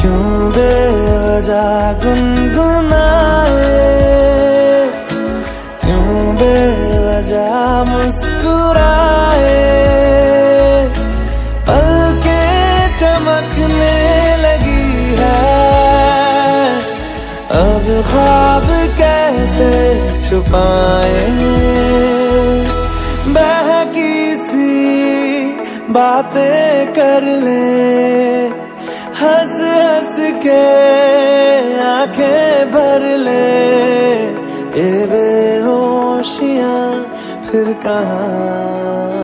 क्यों बेवजह गुनगुनाए, क्यों बेवजह मुस्कुराए। पलकें चमकने लगी है, अब ख्वाब कैसे छुपाए। बहकी सी बातें कर ले, हंस हंस के आंखें भर ले। ये बेहोशियां फिर कहाँ